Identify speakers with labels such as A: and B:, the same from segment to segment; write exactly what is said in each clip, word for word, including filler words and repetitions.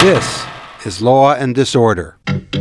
A: This is Law and Disorder.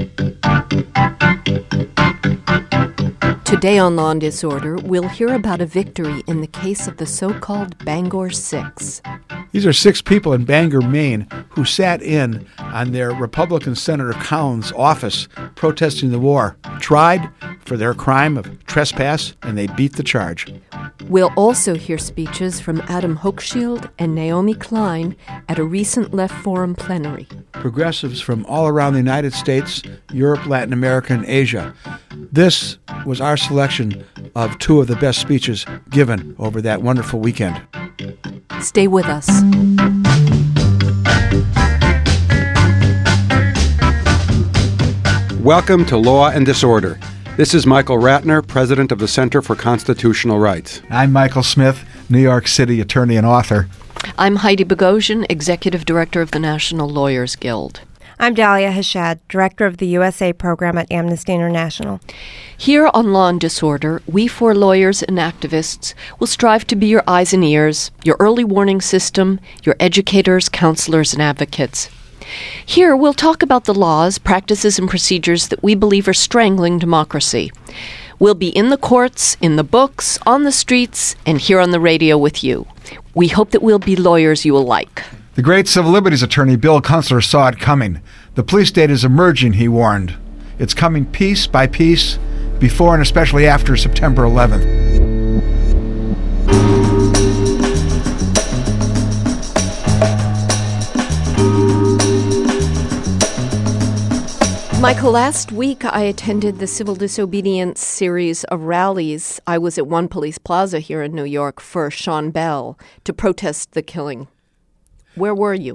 B: Today on Law and Disorder, we'll hear about a victory in the case of the so-called Bangor Six.
C: These are six people in Bangor, Maine, who sat in on their Republican Senator Collins' office protesting the war, tried for their crime of trespass, and they beat the charge.
B: We'll also hear speeches from Adam Hochschild and Naomi Klein at a recent Left Forum plenary.
C: Progressives from all around the United States, Europe, Latin America, and Asia. This was our selection of two of the best speeches given over that wonderful weekend.
B: Stay with us.
A: Welcome to Law and Disorder. This is Michael Ratner, president of the Center for Constitutional Rights.
C: I'm Michael Smith, New York City attorney and author.
B: I'm Heidi Bogosian, executive director of the National Lawyers Guild.
D: I'm Dahlia Hashad, director of the U S A program at Amnesty International.
B: Here on Law and Disorder, we four lawyers and activists will strive to be your eyes and ears, your early warning system, your educators, counselors, and advocates. Here, we'll talk about the laws, practices, and procedures that we believe are strangling democracy. We'll be in the courts, in the books, on the streets, and here on the radio with you. We hope that we'll be lawyers you will like.
C: The great civil liberties attorney Bill Kunstler saw it coming. The police state is emerging, he warned. It's coming piece by piece, before and especially after September eleventh.
B: Michael, last week I attended the civil disobedience series of rallies. I was at One Police Plaza here in New York for Sean Bell to protest the killing. Where were you?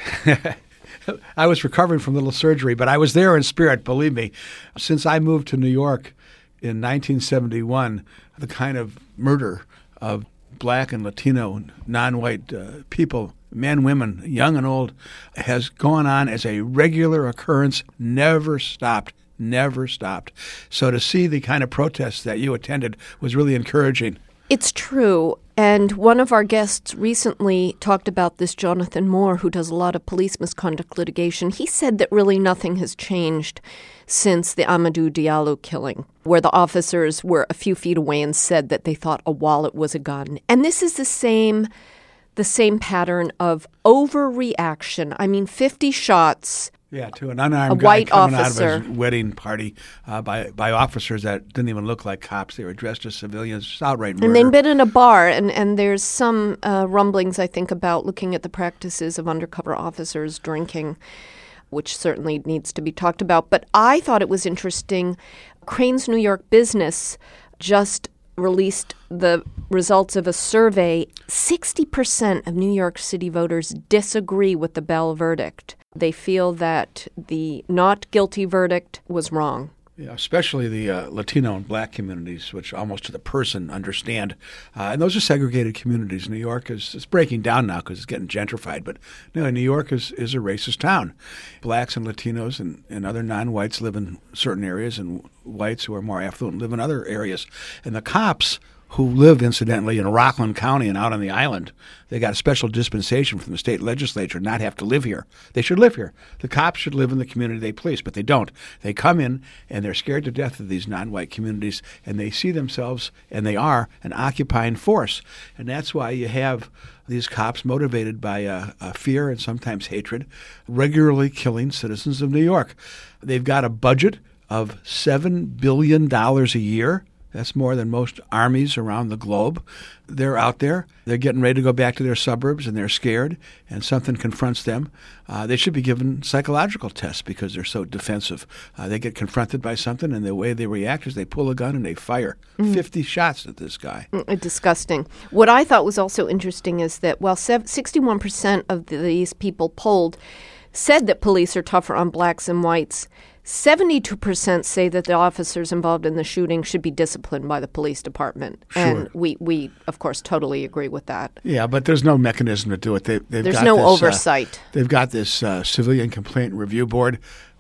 C: I was recovering from a little surgery, but I was there in spirit, believe me. Since I moved to New York in nineteen seventy-one, the kind of murder of black and Latino and non-white uh, people, men, women, young and old, has gone on as a regular occurrence, never stopped, never stopped. So to see the kind of protests that you attended was really encouraging.
B: It's true. And one of our guests recently talked about this, Jonathan Moore, who does a lot of police misconduct litigation. He said that really nothing has changed since the Amadou Diallo killing, where the officers were a few feet away and said that they thought a wallet was a gun. And this is the same the same pattern of overreaction. I mean, fifty shots.
C: Yeah, to an unarmed
B: a
C: guy
B: white
C: coming
B: officer.
C: out of his wedding party uh, by by officers that didn't even look like cops. They were dressed as civilians. It's outright murder.
B: And they'd been in a bar, and, and there's some uh, rumblings, I think, about looking at the practices of undercover officers drinking, which certainly needs to be talked about. But I thought it was interesting. Crain's New York Business just released the results of a survey. sixty percent of New York City voters disagree with the Bell verdict. They feel that the not guilty verdict was wrong.
C: Yeah, especially the uh, Latino and black communities, which almost to the person understand. Uh, and those are segregated communities. New York is it's breaking down now because it's getting gentrified. But you know, New York is, is a racist town. Blacks and Latinos and, and other non-whites live in certain areas, and whites who are more affluent live in other areas. And the cops who live, incidentally, in Rockland County and out on the island, they got a special dispensation from the state legislature not have to live here. They should live here. The cops should live in the community they police, but they don't. They come in, and they're scared to death of these non-white communities, and they see themselves, and they are, an occupying force. And that's why you have these cops motivated by uh, uh, fear and sometimes hatred, regularly killing citizens of New York. They've got a budget of seven billion dollars a year. That's more than most armies around the globe. They're out there. They're getting ready to go back to their suburbs, and they're scared, and something confronts them. Uh, they should be given psychological tests because they're so defensive. Uh, they get confronted by something, and the way they react is they pull a gun and they fire. Mm. fifty shots at this guy.
B: Mm, disgusting. What I thought was also interesting is that while sixty-one percent of these people polled said that police are tougher on blacks and whites, seventy-two percent say that the officers involved in the shooting should be disciplined by the police department.
C: Sure.
B: And we, we, of course, totally agree with that.
C: Yeah, but there's no mechanism to do it. They, they've
B: there's
C: got
B: no
C: this,
B: oversight.
C: Uh, they've got this uh, Civilian Complaint Review Board,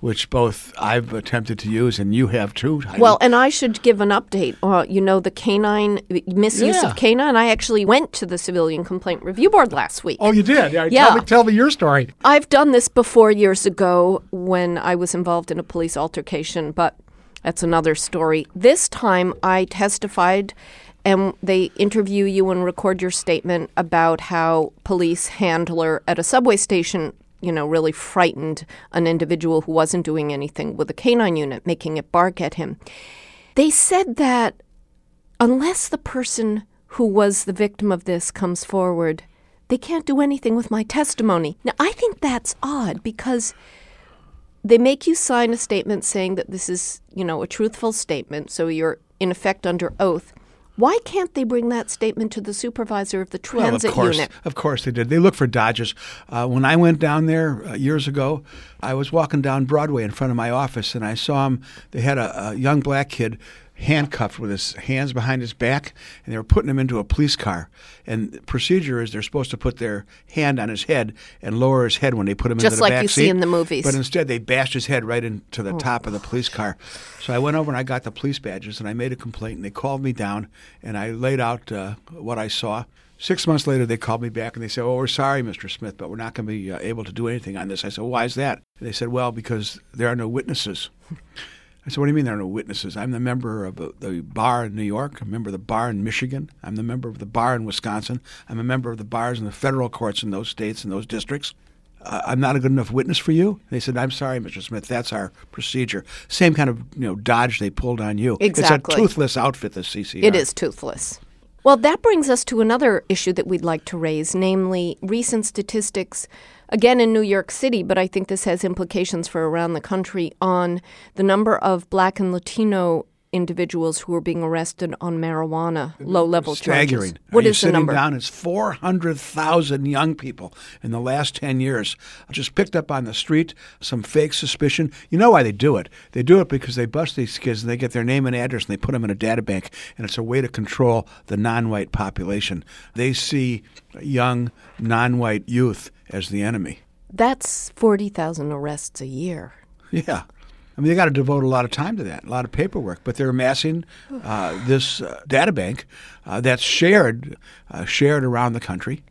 C: which both I've attempted to use and you have too, Heidi.
B: Well, and I should give an update. Uh, you know, the canine misuse
C: Yeah.
B: of canine. I actually went to the Civilian Complaint Review Board last week.
C: Oh, you did? Yeah.
B: Yeah.
C: Tell me, tell me your story.
B: I've done this before years ago when I was involved in a police altercation, but that's another story. This time I testified, and they interview you and record your statement about how police handler at a subway station, you know, really frightened an individual who wasn't doing anything with a canine unit, making it bark at him. They said that unless the person who was the victim of this comes forward, they can't do anything with my testimony. Now, I think that's odd because they make you sign a statement saying that this is, you know, a truthful statement, so you're in effect under oath. Why can't they bring that statement to the supervisor of the transit
C: well, of course,
B: unit?
C: Of course they did. They look for dodges. Uh, when I went down there uh, years ago, I was walking down Broadway in front of my office, and I saw them. They had a, a young black kid handcuffed with his hands behind his back, and they were putting him into a police car. And the procedure is they're supposed to put their hand on his head and lower his head when they put him
B: Just
C: into the
B: like
C: back
B: you
C: seat.
B: see in the movies.
C: But instead, they bashed his head right into the
B: Oh.
C: top of the police car. So I went over and I got the police badges, and I made a complaint, and they called me down, and I laid out uh, what I saw. Six months later, they called me back, and they said, oh, we're sorry, Mister Smith, but we're not going to be uh, able to do anything on this. I said, why is that? And they said, well, because there are no witnesses. I said, what do you mean there are no witnesses? I'm the member of the bar in New York. I'm a member of the bar in Michigan. I'm the member of the bar in Wisconsin. I'm a member of the bars in the federal courts in those states and those districts. Uh, I'm not a good enough witness for you? They said, I'm sorry, Mister Smith, that's our procedure. Same kind of you know dodge they pulled on you.
B: Exactly.
C: It's a toothless outfit, the C C R.
B: It is toothless. Well, that brings us to another issue that we'd like to raise, namely recent statistics, again in New York City, but I think this has implications for around the country, on the number of Black and Latino individuals who are being arrested on marijuana, low-level charges.
C: Staggering.
B: What
C: Are
B: is
C: you
B: the number?
C: sitting down? It's four hundred thousand young people in the last ten years just picked up on the street, some fake suspicion. You know why they do it. They do it because they bust these kids and they get their name and address and they put them in a data bank, and it's a way to control the non-white population. They see young non-white youth as the enemy.
B: That's forty thousand arrests a year.
C: Yeah. I mean, they got to devote a lot of time to that, a lot of paperwork. But they're amassing uh, this uh, data bank uh, that's shared, uh, shared around the country.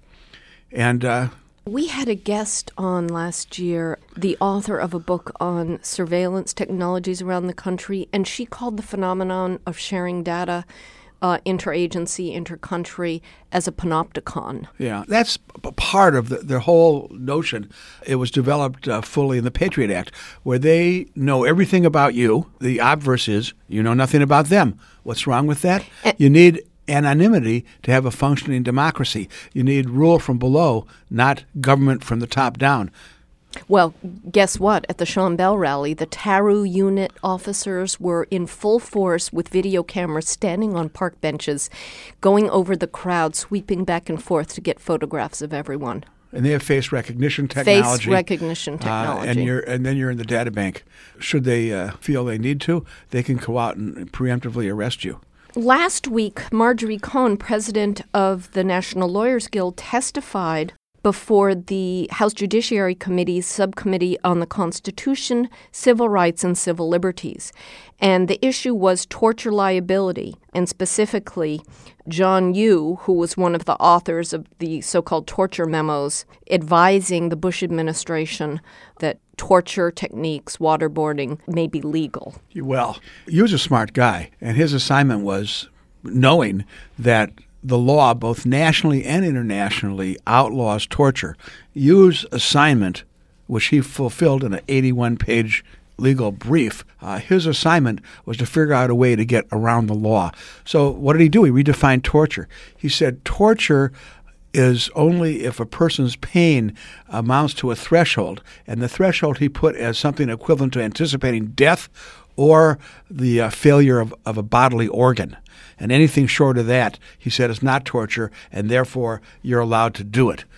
C: And uh,
B: We had a guest on last year, the author of a book on surveillance technologies around the country, and she called the phenomenon of sharing data uh, interagency, intercountry, as a panopticon.
C: yeah, that's p- part of the, the whole notion. It was developed uh, fully in the Patriot Act, where they know everything about you. The obverse is you know nothing about them. What's wrong with that?
B: And-
C: you need anonymity to have a functioning democracy. You need rule from below, not government from the top down.
B: Well, guess what? At the Sean Bell rally, the TARU unit officers were in full force with video cameras standing on park benches, going over the crowd, sweeping back and forth to get photographs of everyone.
C: And they have face recognition technology.
B: Face recognition technology.
C: Uh, and you're and then you're in the data bank. Should they uh, feel they need to, they can go out and preemptively arrest you.
B: Last week, Marjorie Cohn, president of the National Lawyers Guild, testified before the House Judiciary Committee's subcommittee on the Constitution, Civil Rights, and Civil Liberties. And the issue was torture liability, and specifically John Yoo, who was one of the authors of the so-called torture memos, advising the Bush administration that torture techniques, waterboarding, may be legal.
C: Well, he was a smart guy, and his assignment was knowing that the law, both nationally and internationally, outlaws torture. Yu's assignment, which he fulfilled in an eighty-one page legal brief, uh, his assignment was to figure out a way to get around the law. So what did he do? He redefined torture. He said torture is only if a person's pain amounts to a threshold, and the threshold he put as something equivalent to anticipating death or the uh, failure of, of a bodily organ. And anything short of that, he said, is not torture, and therefore you're allowed to do it.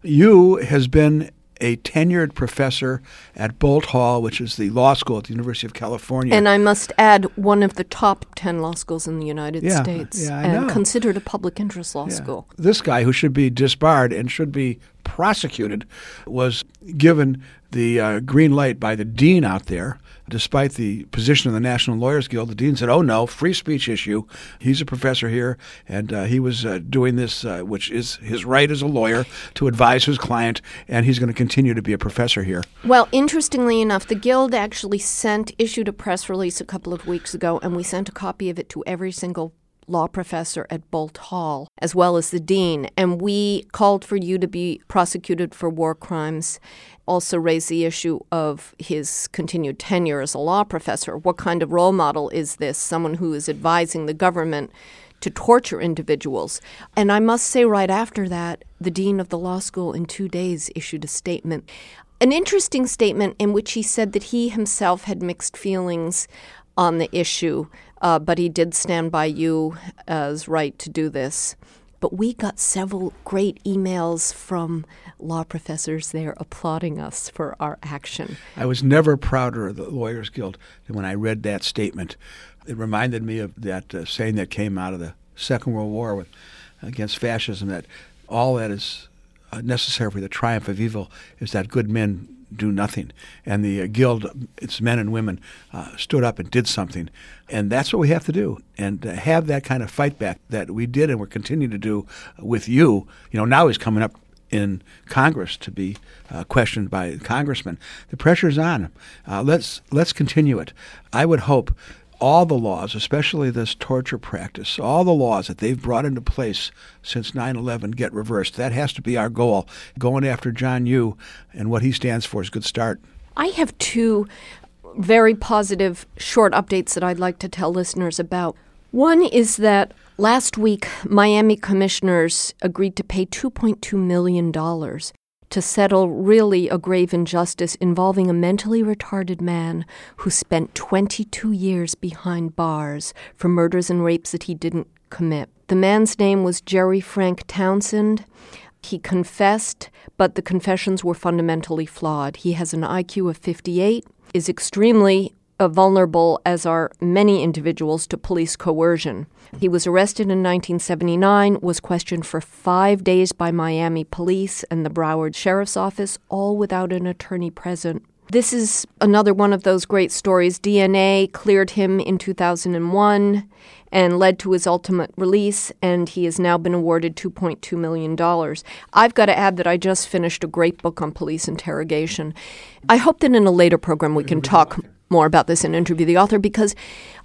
C: Yu has been a tenured professor at Boalt Hall, which is the law school at the University of California.
B: And I must add, one of the top ten law schools in the United
C: Yeah,
B: States,
C: yeah, I
B: and
C: know.
B: considered a public interest law
C: Yeah.
B: school.
C: This guy, who should be disbarred and should be prosecuted, was given the uh, green light by the dean out there. Despite the position of the National Lawyers Guild, the dean said, oh, no, free speech issue. He's a professor here, and uh, he was uh, doing this, uh, which is his right as a lawyer to advise his client, and he's going to continue to be a professor here.
B: Well, interestingly enough, the Guild actually sent, issued a press release a couple of weeks ago, and we sent a copy of it to every single law professor at Bolt Hall, as well as the dean. And we called for you to be prosecuted for war crimes, also raised the issue of his continued tenure as a law professor. What kind of role model is this? Someone who is advising the government to torture individuals. And I must say right after that, the dean of the law school in two days issued a statement, an interesting statement in which he said that he himself had mixed feelings on the issue, uh, but he did stand by you as right to do this. But we got several great emails from law professors there applauding us for our action.
C: I was never prouder of the Lawyers Guild than when I read that statement. It reminded me of that uh, saying that came out of the Second World War with, against fascism, that all that is uh, necessary for the triumph of evil is that good men do nothing. And the uh, Guild, its men and women, uh, stood up and did something. And that's what we have to do. And uh, have that kind of fight back that we did and we're continuing to do with you. You know, now he's coming up in Congress to be uh, questioned by congressmen. The pressure's on. Uh, let's let's continue it. I would hope all the laws, especially this torture practice, all the laws that they've brought into place since nine eleven get reversed. That has to be our goal. Going after John Yoo and what he stands for is a good start.
B: I have two very positive short updates that I'd like to tell listeners about. One is that last week, Miami commissioners agreed to pay two point two million dollars to settle really a grave injustice involving a mentally retarded man who spent twenty-two years behind bars for murders and rapes that he didn't commit. The man's name was Jerry Frank Townsend. He confessed, but the confessions were fundamentally flawed. He has an I Q of fifty-eight, is extremely uh, vulnerable, as are many individuals, to police coercion. He was arrested in nineteen seventy-nine, was questioned for five days by Miami police and the Broward Sheriff's Office, all without an attorney present. This is another one of those great stories. D N A cleared him in two thousand one and led to his ultimate release, and he has now been awarded two point two million dollars. I've got to add that I just finished a great book on police interrogation. I hope that in a later program we can talk more about this and interview the author, because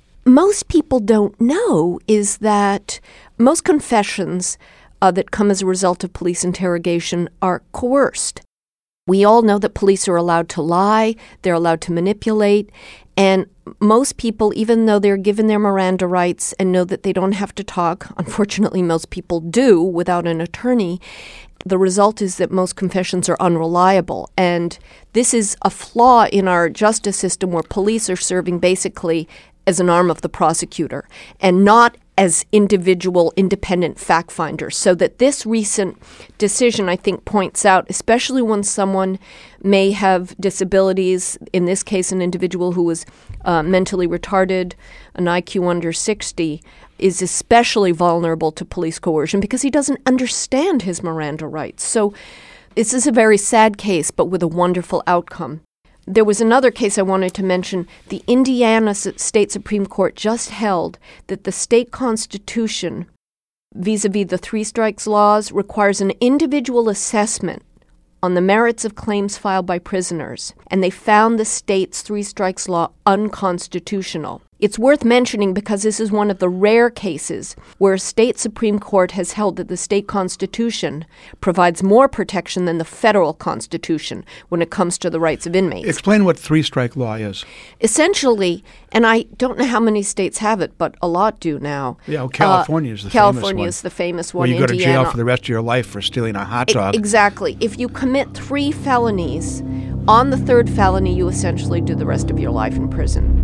B: most people don't know is that most confessions uh, that come as a result of police interrogation are coerced. We all know that police are allowed to lie, they're allowed to manipulate, and most people, even though they're given their Miranda rights and know that they don't have to talk, unfortunately most people do without an attorney, the result is that most confessions are unreliable. And this is a flaw in our justice system where police are serving basically as an arm of the prosecutor and not as individual independent fact finders. So that this recent decision, I think, points out, especially when someone may have disabilities, in this case an individual who was uh, mentally retarded, an I Q under sixty, is especially vulnerable to police coercion because he doesn't understand his Miranda rights. So this is a very sad case, but with a wonderful outcome. There was another case I wanted to mention. The Indiana State Supreme Court just held that the state constitution, vis-a-vis the three strikes laws, requires an individual assessment on the merits of claims filed by prisoners, and they found the state's three strikes law unconstitutional. It's worth mentioning because this is one of the rare cases where a state Supreme Court has held that the state constitution provides more protection than the federal constitution when it comes to the rights of inmates.
C: Explain what three-strike law is.
B: Essentially, and I don't know how many states have it, but a lot do now.
C: Yeah, well, California uh, is the
B: California
C: famous one.
B: is the famous one.
C: Where you go
B: Indiana.
C: to jail for the rest of your life for stealing a hot dog.
B: I, exactly. If you commit three felonies, on the third felony, you essentially do the rest of your life in prison.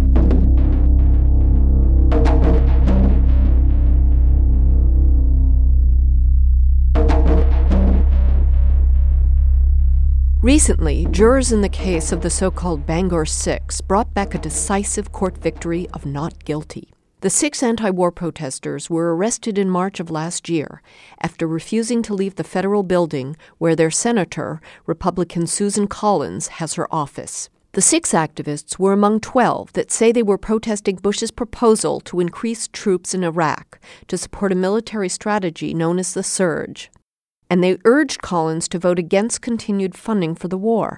B: Recently, jurors in the case of the so-called Bangor Six brought back a decisive court victory of not guilty. The six anti-war protesters were arrested in March of last year after refusing to leave the federal building where their senator, Republican Susan Collins, has her office. The six activists were among twelve that say they were protesting Bush's proposal to increase troops in Iraq to support a military strategy known as the Surge, and they urged Collins to vote against continued funding for the war.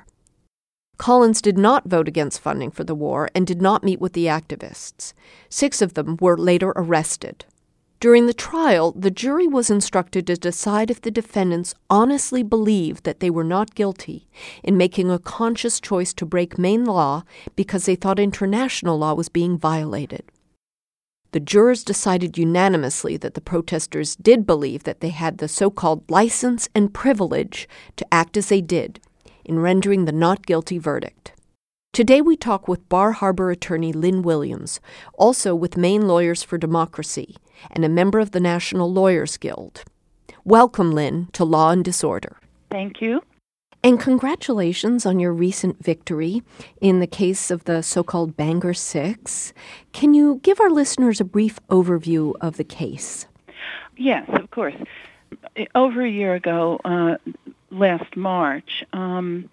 B: Collins did not vote against funding for the war and did not meet with the activists. Six of them were later arrested. During the trial, the jury was instructed to decide if the defendants honestly believed that they were not guilty in making a conscious choice to break Maine law because they thought international law was being violated. The jurors decided unanimously that the protesters did believe that they had the so-called license and privilege to act as they did in rendering the not guilty verdict. Today we talk with Bar Harbor attorney Lynn Williams, also with Maine Lawyers for Democracy, and a member of the National Lawyers Guild. Welcome, Lynn, to Law and Disorder.
E: Thank you.
B: And congratulations on your recent victory in the case of the so-called Bangor Six. Can you give our listeners a brief overview of the case?
E: Yes, of course. Over a year ago, uh, last March, um,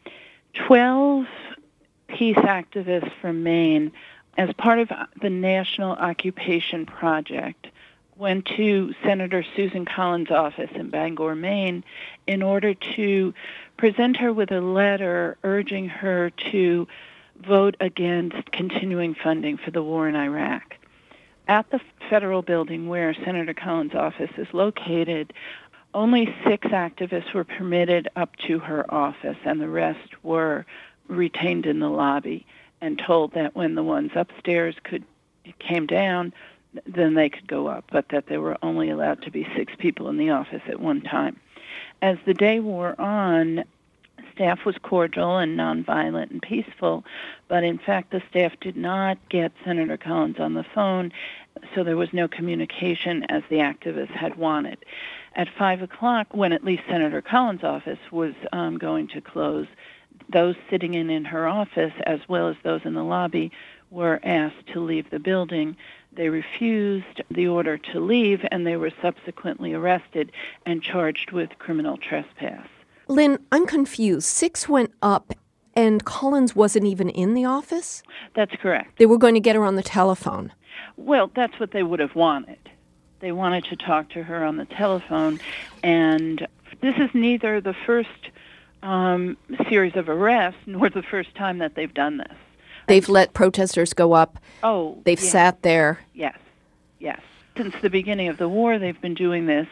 E: twelve peace activists from Maine, as part of the National Occupation Project, went to Senator Susan Collins' office in Bangor, Maine, in order to present her with a letter urging her to vote against continuing funding for the war in Iraq. At the federal building where Senator Collins' office is located, only six activists were permitted up to her office, and the rest were retained in the lobby and told that when the ones upstairs could came down, then they could go up, but that there were only allowed to be six people in the office at one time. As the day wore on, staff was cordial and nonviolent and peaceful, but in fact the staff did not get Senator Collins on the phone, so there was no communication as the activists had wanted. At five o'clock, when at least Senator Collins' office was um, going to close, those sitting in, in her office, as well as those in the lobby, were asked to leave the building. They refused the order to leave, and they were subsequently arrested and charged with criminal trespass.
B: Lynn, I'm confused. Six went up, and Collins wasn't even in the office?
E: That's correct.
B: They were going to get her on the telephone.
E: Well, that's what they would have wanted. They wanted to talk to her on the telephone, and this is neither the first um, series of arrests nor the first time that they've done this.
B: They've let protesters go up.
E: Oh,
B: They've
E: yes.
B: sat there.
E: Yes, yes. Since the beginning of the war, they've been doing this.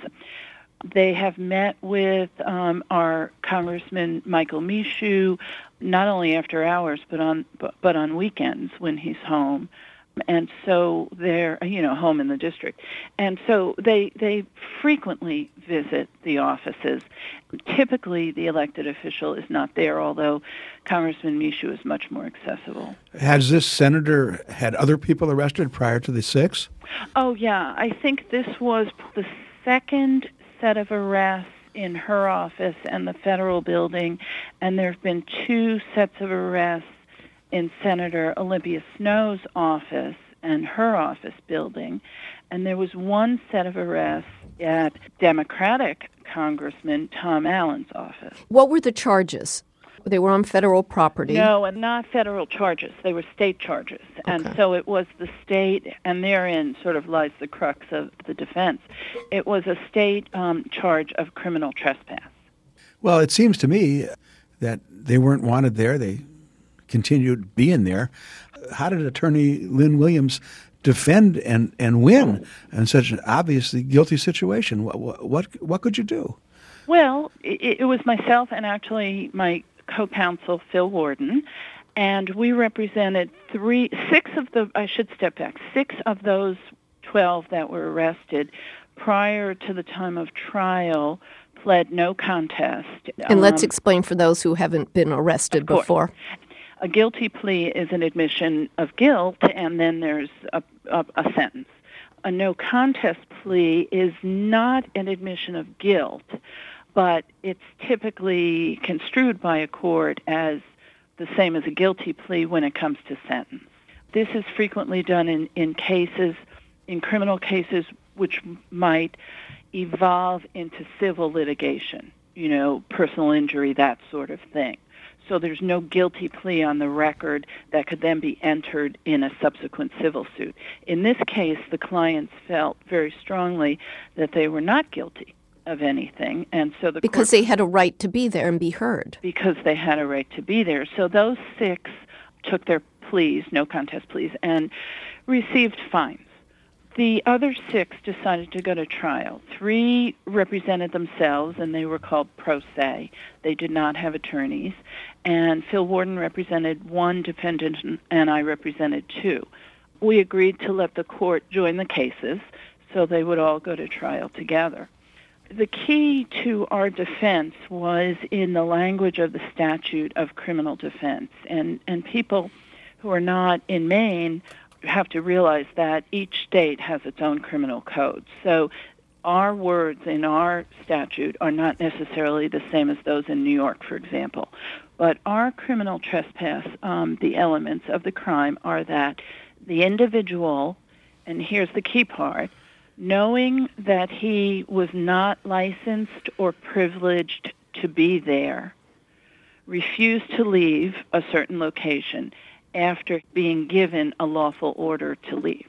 E: They have met with um, our Congressman Michael Michoud, not only after hours, but on but, but on weekends when he's home. And so they're, you know, home in the district. And so they they frequently visit the offices. Typically, the elected official is not there, although Congressman Michoud is much more accessible.
C: Has this senator had other people arrested prior to the six?
E: Oh, yeah. I think this was the second set of arrests in her office and the federal building, and there have been two sets of arrests in Senator Olympia Snow's office and her office building, and there was one set of arrests at Democratic Congressman Tom Allen's office.
B: What were the charges? They were on federal property.
E: No, and not federal charges. They were state charges.
B: Okay.
E: And so it was the state, and therein sort of lies the crux of the defense. It was a state um, charge of criminal trespass.
C: Well, it seems to me that they weren't wanted there. They continued being there. How did Attorney Lynn Williams defend and, and win in such an obviously guilty situation? What what what could you do?
E: Well, it, it was myself and actually my co-counsel Phil Worden, and we represented three, six of the. I should step back. Six of those twelve that were arrested prior to the time of trial pled no contest.
B: And let's
E: um,
B: explain for those who haven't been arrested before.
E: A guilty plea is an admission of guilt, and then there's a, a, a sentence. A no contest plea is not an admission of guilt, but it's typically construed by a court as the same as a guilty plea when it comes to sentence. This is frequently done in, in cases in criminal cases which might evolve into civil litigation, you know, personal injury, that sort of thing. So there's no guilty plea on the record that could then be entered in a subsequent civil suit. In this case, the clients felt very strongly that they were not guilty of anything, and so the
B: because
E: court,
B: they had a right to be there and be heard.
E: Because they had a right to be there. So those six took their pleas, no contest pleas, and received fines. The other six decided to go to trial. Three represented themselves, and they were called pro se. They did not have attorneys. And Phil Worden represented one defendant, and I represented two. We agreed to let the court join the cases so they would all go to trial together. The key to our defense was in the language of the statute of criminal defense. And, and people who are not in Maine have to realize that each state has its own criminal code. So our words in our statute are not necessarily the same as those in New York, for example. But our criminal trespass, um, the elements of the crime are that the individual, and here's the key part, knowing that he was not licensed or privileged to be there, refused to leave a certain location after being given a lawful order to leave.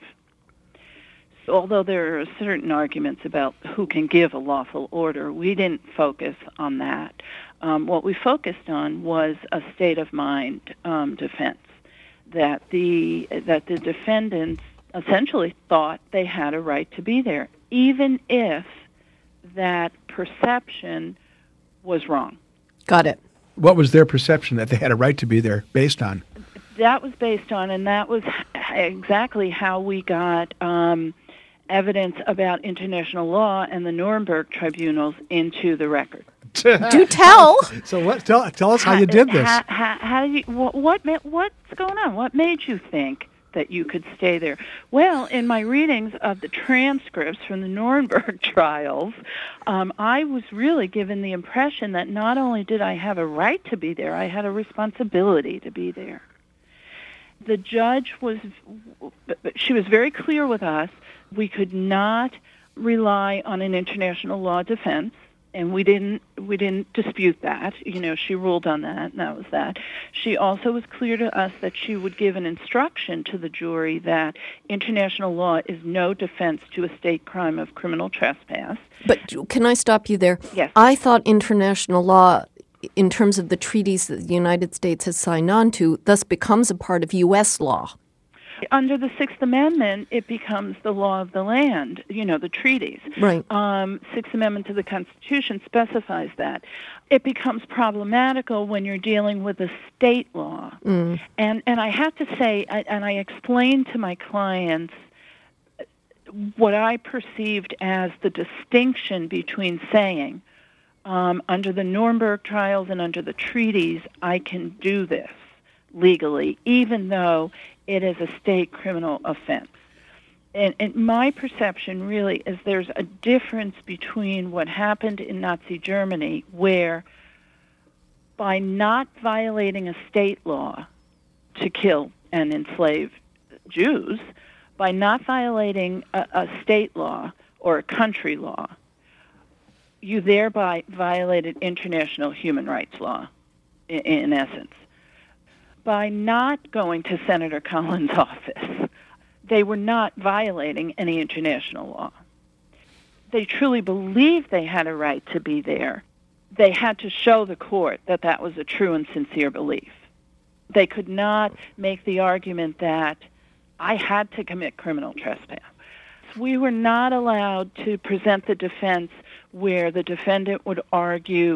E: So although there are certain arguments about who can give a lawful order, we didn't focus on that. Um, what we focused on was a state of mind um, defense, that the that the defendants essentially thought they had a right to be there, even if that perception was wrong.
B: Got it.
C: What was their perception that they had a right to be there based on?
E: That was based on, and that was exactly how we got um, evidence about international law and the Nuremberg tribunals into the record.
B: Do tell.
C: So what? Tell, tell us how you did this.
E: How, how, how did you? What, what? What's going on? What made you think that you could stay there? Well, in my readings of the transcripts from the Nuremberg trials, um, I was really given the impression that not only did I have a right to be there, I had a responsibility to be there. The judge was, she was very clear with us. We could not rely on an international law defense, and we didn't we didn't dispute that. You know, she ruled on that, and that was that. She also was clear to us that she would give an instruction to the jury that international law is no defense to a state crime of criminal trespass.
B: But can I stop you there?
E: Yes.
B: I thought international law, in terms of the treaties that the United States has signed on to, thus becomes a part of U S law.
E: Under the Sixth Amendment, it becomes the law of the land, you know, the treaties.
B: Right.
E: Um, Sixth Amendment to the Constitution specifies that. It becomes problematical when you're dealing with a state law. Mm. And and I have to say, I, and I explained to my clients what I perceived as the distinction between saying, um, under the Nuremberg trials and under the treaties, I can do this legally, even though it is a state criminal offense. And, and my perception really is there's a difference between what happened in Nazi Germany, where by not violating a state law to kill and enslave Jews, by not violating a, a state law or a country law, you thereby violated international human rights law, in, in essence. By not going to Senator Collins' office, they were not violating any international law. They truly believed they had a right to be there. They had to show the court that that was a true and sincere belief. They could not make the argument that I had to commit criminal trespass. We were not allowed to present the defense where the defendant would argue,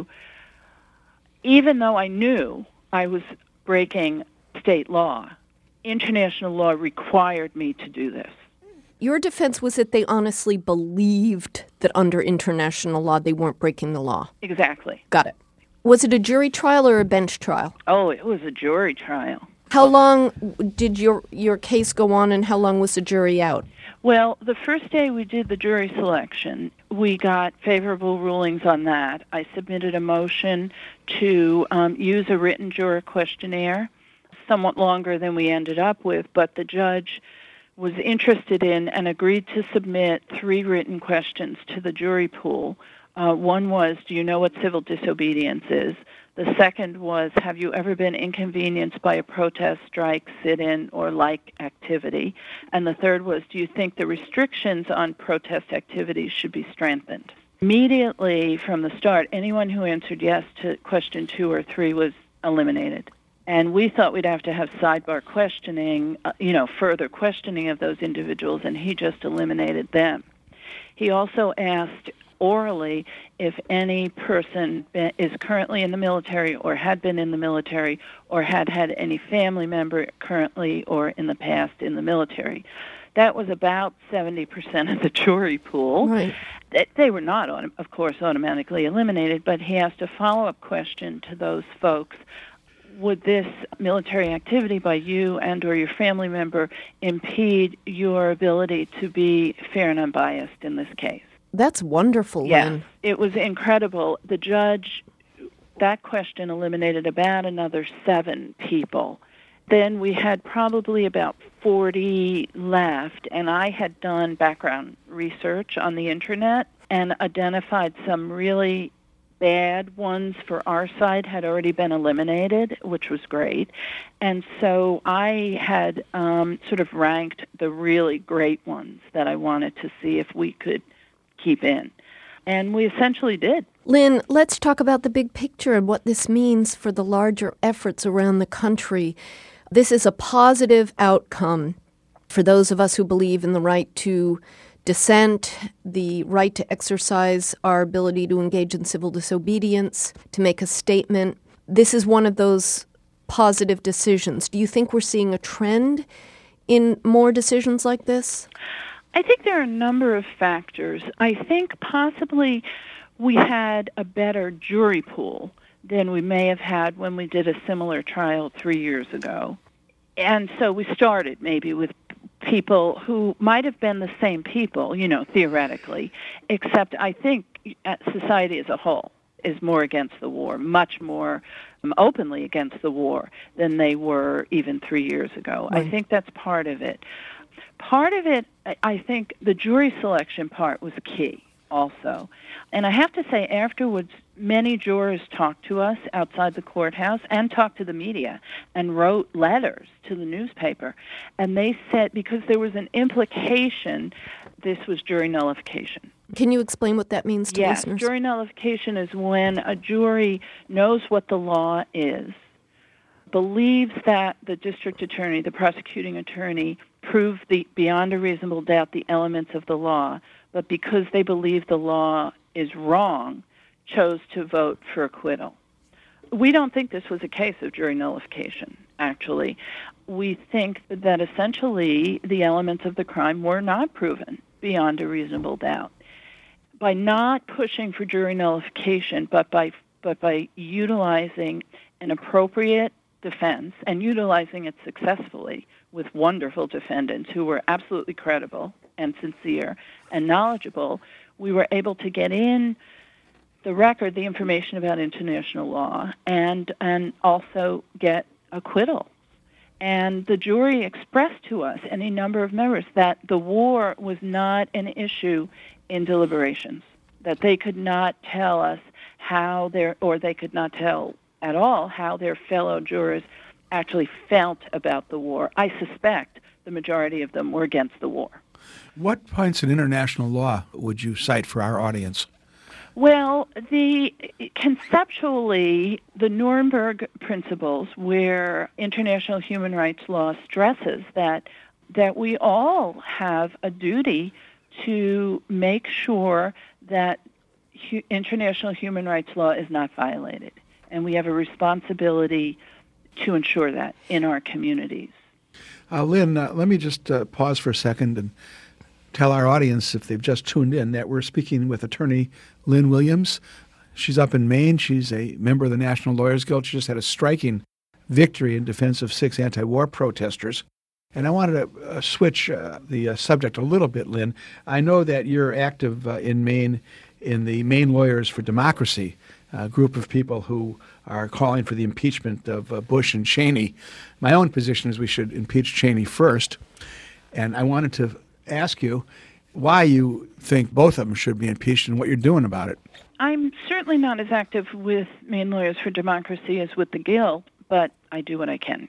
E: even though I knew I was breaking state law, international law required me to do this.
B: Your defense was that they honestly believed that under international law they weren't breaking the law.
E: Exactly.
B: Got it. Was it a jury trial or a bench trial?
E: Oh, it was a jury trial.
B: How long did your your case go on, and how long was the jury out?
E: Well, the first day we did the jury selection, we got favorable rulings on that. I submitted a motion to um, use a written juror questionnaire, somewhat longer than we ended up with, but the judge was interested in and agreed to submit three written questions to the jury pool. Uh, one was, do you know what civil disobedience is? The second was, have you ever been inconvenienced by a protest, strike, sit-in, or like activity? And the third was, do you think the restrictions on protest activities should be strengthened? Immediately from the start, anyone who answered yes to question two or three was eliminated. And we thought we'd have to have sidebar questioning, uh, you know, further questioning of those individuals, and he just eliminated them. He also asked orally if any person is currently in the military or had been in the military or had had any family member currently or in the past in the military. That was about seventy percent of the jury pool.
B: Right.
E: They were not, of course, automatically eliminated, but he asked a follow-up question to those folks. Would this military activity by you and or your family member impede your ability to be fair and unbiased in this case?
B: That's wonderful,
E: Yes,
B: Lynn.
E: it was incredible. The judge, that question eliminated about another seven people. Then we had probably about forty left, and I had done background research on the Internet and identified some really bad ones for our side had already been eliminated, which was great. And so I had um, sort of ranked the really great ones that I wanted to see if we could keep in. And we essentially did.
B: Lynn, let's talk about the big picture and what this means for the larger efforts around the country. This is a positive outcome for those of us who believe in the right to dissent, the right to exercise our ability to engage in civil disobedience, to make a statement. This is one of those positive decisions. Do you think we're seeing a trend in more decisions like this?
E: I think there are a number of factors. I think possibly we had a better jury pool than we may have had when we did a similar trial three years ago. And so we started maybe with people who might have been the same people, you know, theoretically, except I think society as a whole is more against the war, much more um, openly against the war than they were even three years ago. Right. I think that's part of it. Part of it, I think the jury selection part was key also. And I have to say, afterwards, many jurors talked to us outside the courthouse and talked to the media and wrote letters to the newspaper. And they said, because there was an implication, this was jury nullification.
B: Can you explain what that means to
E: yes,
B: listeners?
E: Jury nullification is when a jury knows what the law is, believes that the district attorney, the prosecuting attorney, proved the, beyond a reasonable doubt the elements of the law, but because they believe the law is wrong, chose to vote for acquittal. We don't think this was a case of jury nullification, actually. We think that essentially the elements of the crime were not proven beyond a reasonable doubt. By not pushing for jury nullification, but by but by utilizing an appropriate defense and utilizing it successfully with wonderful defendants who were absolutely credible and sincere and knowledgeable, we were able to get in the record, the information about international law, and and also get acquittal. And the jury expressed to us, any number of members, that the war was not an issue in deliberations, that they could not tell us how their, or they could not tell at all how their fellow jurors actually felt about the war. I suspect the majority of them were against the war.
C: What points in international law would you cite for our audience?
E: Well, the conceptually, the Nuremberg principles, where international human rights law stresses that that we all have a duty to make sure that hu- international human rights law is not violated, and we have a responsibility to ensure that in our communities.
C: Uh, Lynn, uh, let me just uh, pause for a second and tell our audience, if they've just tuned in, that we're speaking with attorney Lynn Williams. She's up in Maine. She's a member of the National Lawyers Guild. She just had a striking victory in defense of six anti-war protesters. And I wanted to uh, switch uh, the uh, subject a little bit, Lynn. I know that you're active uh, in Maine in the Maine Lawyers for Democracy, a group of people who are calling for the impeachment of uh, Bush and Cheney. My own position is we should impeach Cheney first. And I wanted to ask you why you think both of them should be impeached and what you're doing about it.
E: I'm certainly not as active with Maine Lawyers for Democracy as with the Guild, but I do what I can.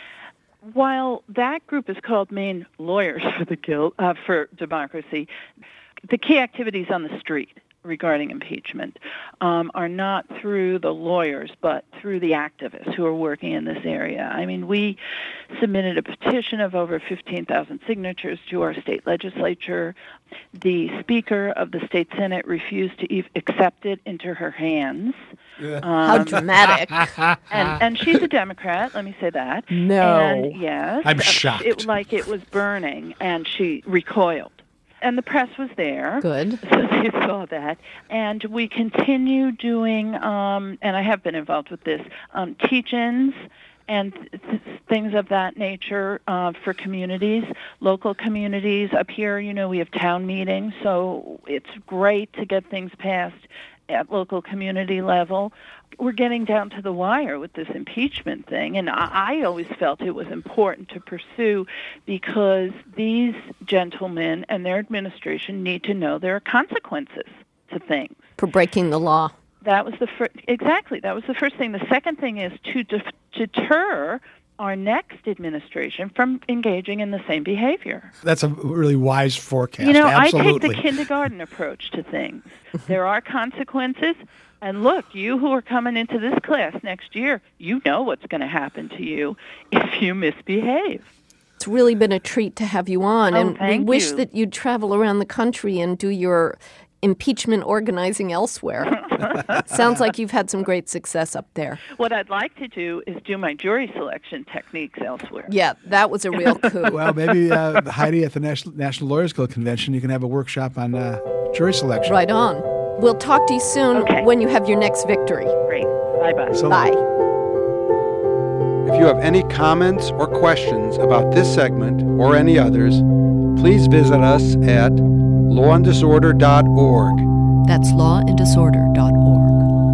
E: While that group is called Maine Lawyers for the Guild uh, for Democracy, the key activities on the street regarding impeachment um, are not through the lawyers, but through the activists who are working in this area. I mean, we submitted a petition of over fifteen thousand signatures to our state legislature. The Speaker of the State Senate refused to ev- accept it into her hands.
B: Um, How dramatic.
E: and, and she's a Democrat, let me say that.
B: No.
E: And yes.
C: I'm shocked.
E: It, like it was burning, and she recoiled. And the press was there.
B: Good.
E: So they saw that. And we continue doing, um, and I have been involved with this, um, teach-ins and th- things of that nature uh, for communities, local communities. Up here, you know, we have town meetings, so it's great to get things passed at local community level. We're getting down to the wire with this impeachment thing, and I, I always felt it was important to pursue because these gentlemen and their administration need to know there are consequences to things.
B: For breaking the law.
E: That was the first, exactly, that was the first thing. The second thing is to de- deter our next administration from engaging in the same behavior.
C: That's a really wise forecast.
E: You know,
C: Absolutely.
E: I take the kindergarten approach to things. There are consequences, and look, you who are coming into this class next year, you know what's going to happen to you if you misbehave.
B: It's really been a treat to have you on,
E: Oh,
B: and we
E: thank
B: wish
E: you.
B: that you'd travel around the country and do your impeachment organizing elsewhere. Sounds like you've had some great success up there.
E: What I'd like to do is do my jury selection techniques elsewhere.
B: Yeah, that was a real coup.
C: Well, maybe, uh, Heidi, at the National, National Lawyers Guild Convention, you can have a workshop on uh, jury selection.
B: Right on. We'll talk to you soon
E: Okay.
B: when you have your next victory.
E: Great. Bye-bye.
C: So-
B: Bye.
A: If you have any comments or questions about this segment or any others, please visit us at law and disorder dot org.
F: That's law and disorder dot org.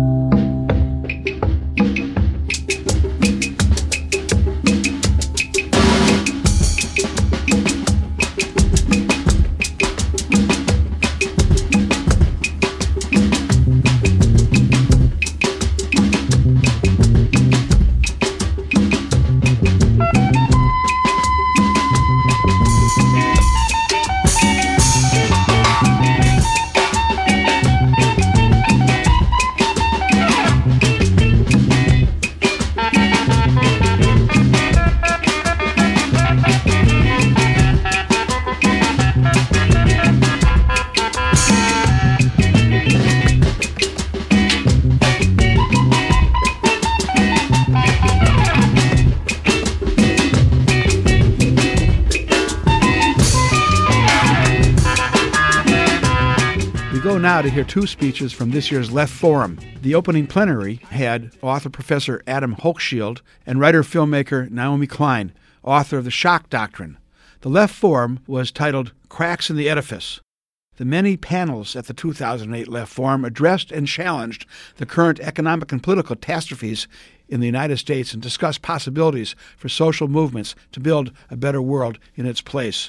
C: Now to hear two speeches from this year's Left Forum. The opening plenary had author Professor Adam Hochschild and writer-filmmaker Naomi Klein, author of The Shock Doctrine. The Left Forum was titled Cracks in the Edifice. The many panels at the two thousand eight Left Forum addressed and challenged the current economic and political catastrophes in the United States and discussed possibilities for social movements to build a better world in its place.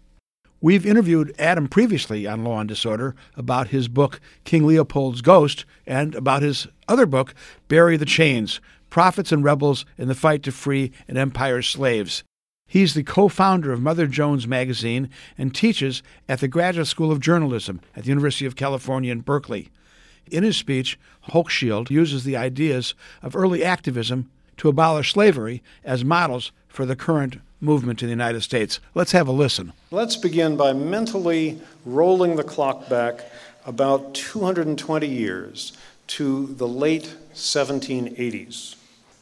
C: We've interviewed Adam previously on Law and Disorder about his book, King Leopold's Ghost, and about his other book, Bury the Chains, Prophets and Rebels in the Fight to Free an Empire's Slaves. He's the co-founder of Mother Jones Magazine and teaches at the Graduate School of Journalism at the University of California in Berkeley. In his speech, Hochschild uses the ideas of early activism to abolish slavery as models for the current movement in the United States. Let's have a listen.
G: Let's begin by mentally rolling the clock back about two hundred twenty years to the late seventeen eighties.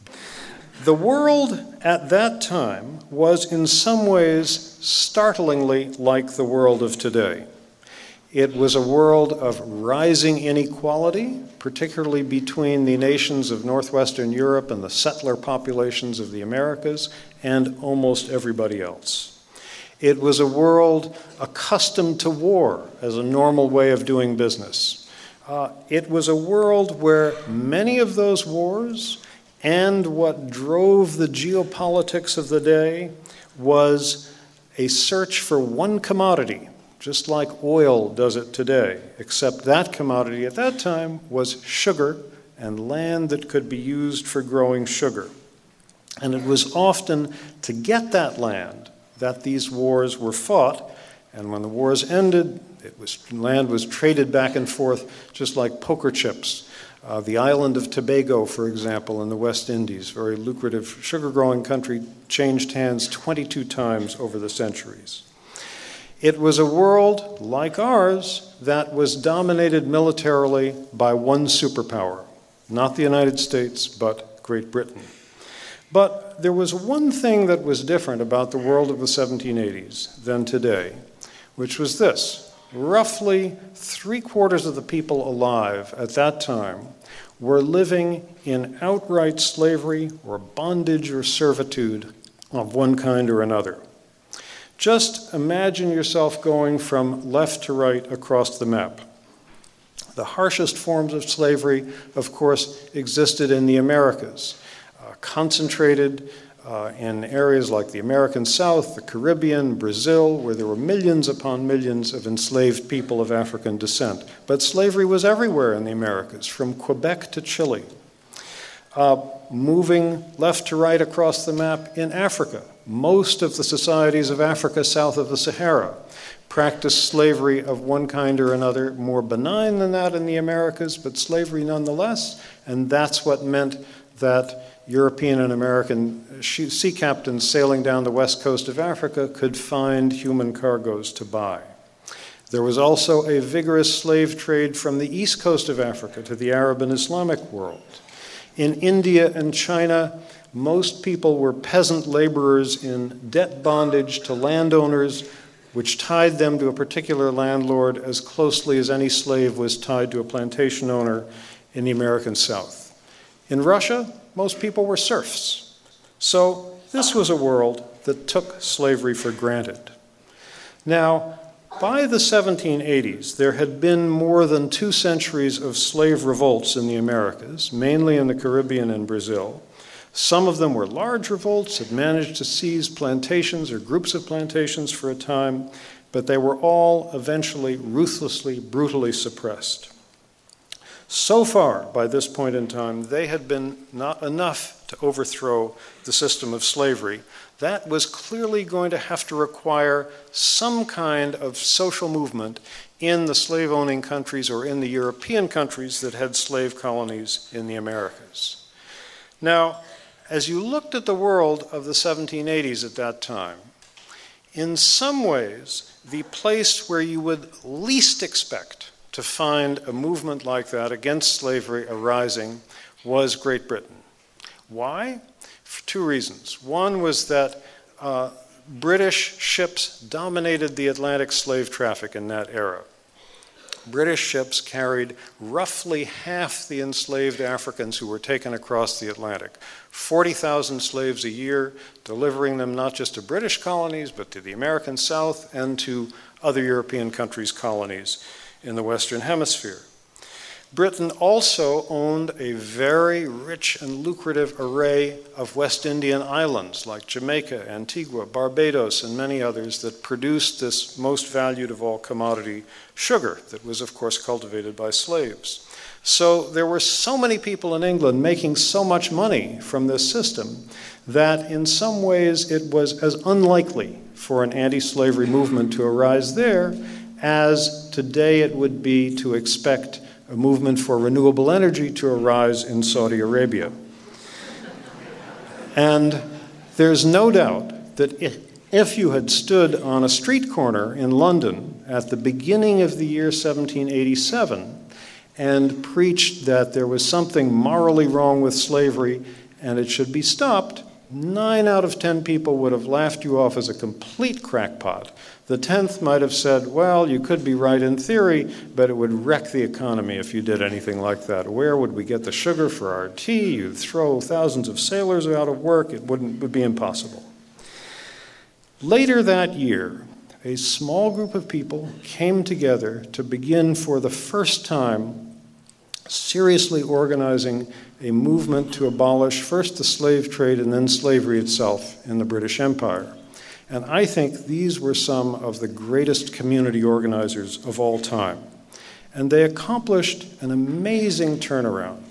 G: The world at that time was in some ways startlingly like the world of today. It was a world of rising inequality, particularly between the nations of northwestern Europe and the settler populations of the Americas, and almost everybody else. It was a world accustomed to war as a normal way of doing business. Uh, it was a world where many of those wars and what drove the geopolitics of the day was a search for one commodity, just like oil does it today, except that commodity at that time was sugar and land that could be used for growing sugar. And it was often to get that land that these wars were fought, and when the wars ended, it was, land was traded back and forth just like poker chips. Uh, the island of Tobago, for example, in the West Indies, very lucrative sugar-growing country, changed hands twenty-two times over the centuries. It was a world, like ours, that was dominated militarily by one superpower, not the United States, but Great Britain. But there was one thing that was different about the world of the seventeen eighties than today, which was this. Roughly three-quarters of the people alive at that time were living in outright slavery or bondage or servitude of one kind or another. Just imagine yourself going from left to right across the map. The harshest forms of slavery, of course, existed in the Americas, uh, concentrated uh, in areas like the American South, the Caribbean, Brazil, where there were millions upon millions of enslaved people of African descent. But slavery was everywhere in the Americas, from Quebec to Chile. Uh, moving left to right across the map in Africa, most of the societies of Africa south of the Sahara practiced slavery of one kind or another, more benign than that in the Americas, but slavery nonetheless, and that's what meant that European and American sea captains sailing down the west coast of Africa could find human cargoes to buy. There was also a vigorous slave trade from the east coast of Africa to the Arab and Islamic world. In India and China, most people were peasant laborers in debt bondage to landowners, which tied them to a particular landlord as closely as any slave was tied to a plantation owner in the American South. In Russia, most people were serfs. So this was a world that took slavery for granted. Now, by the seventeen eighties, there had been more than two centuries of slave revolts in the Americas, mainly in the Caribbean and Brazil. Some of them were large revolts, had managed to seize plantations or groups of plantations for a time, but they were all eventually ruthlessly, brutally suppressed. So far, by this point in time, they had been not enough to overthrow the system of slavery. That was clearly going to have to require some kind of social movement in the slave-owning countries or in the European countries that had slave colonies in the Americas. Now, as you looked at the world of the seventeen eighties at that time, in some ways, the place where you would least expect to find a movement like that against slavery arising was Great Britain. Why? For two reasons. One was that uh, British ships dominated the Atlantic slave traffic in that era. British ships carried roughly half the enslaved Africans who were taken across the Atlantic. forty thousand slaves a year, delivering them not just to British colonies, but to the American South and to other European countries' colonies in the Western Hemisphere. Britain also owned a very rich and lucrative array of West Indian islands like Jamaica, Antigua, Barbados, and many others that produced this most valued of all commodity, sugar, that was, of course, cultivated by slaves. So there were so many people in England making so much money from this system that in some ways it was as unlikely for an anti-slavery movement to arise there as today it would be to expect a movement for renewable energy to arise in Saudi Arabia. And there's no doubt that if you had stood on a street corner in London at the beginning of the year seventeen eighty-seven and preached that there was something morally wrong with slavery and it should be stopped, nine out of ten people would have laughed you off as a complete crackpot. The tenth might have said, well, you could be right in theory, but it would wreck the economy if you did anything like that. Where would we get the sugar for our tea? You'd throw thousands of sailors out of work. It wouldn't, would be impossible. Later that year, a small group of people came together to begin for the first time seriously organizing a movement to abolish first the slave trade and then slavery itself in the British Empire. And I think these were some of the greatest community organizers of all time. And they accomplished an amazing turnaround.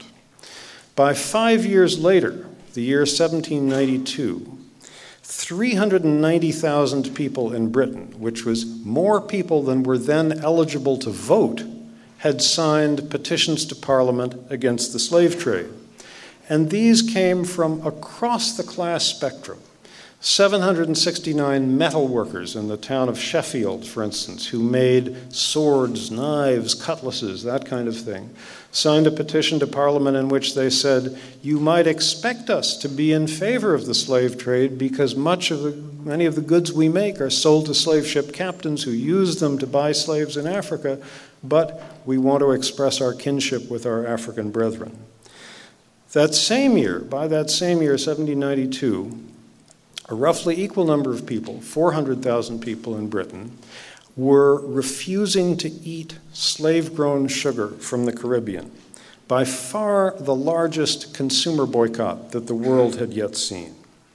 G: By five years later, the year seventeen ninety-two, three hundred ninety thousand people in Britain, which was more people than were then eligible to vote, had signed petitions to Parliament against the slave trade. And these came from across the class spectrum. seven hundred sixty-nine metal workers in the town of Sheffield, for instance, who made swords, knives, cutlasses, that kind of thing, signed a petition to Parliament in which they said, you might expect us to be in favor of the slave trade because much of the, many of the goods we make are sold to slave ship captains who use them to buy slaves in Africa, but we want to express our kinship with our African brethren. That same year, by that same year, seventeen ninety-two, a roughly equal number of people, four hundred thousand people in Britain, were refusing to eat slave-grown sugar from the Caribbean, by far the largest consumer boycott that the world had yet seen.